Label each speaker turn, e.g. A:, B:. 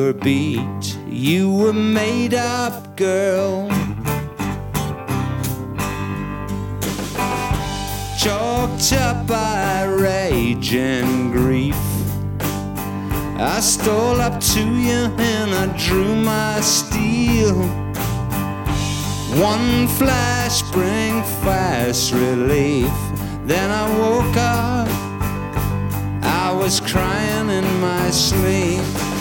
A: were beat, you were made up, girl. Chalked up by rage and grief, I stole up to you and I drew my steel. One flash bring fast relief. Then I woke up, I was crying in my sleep.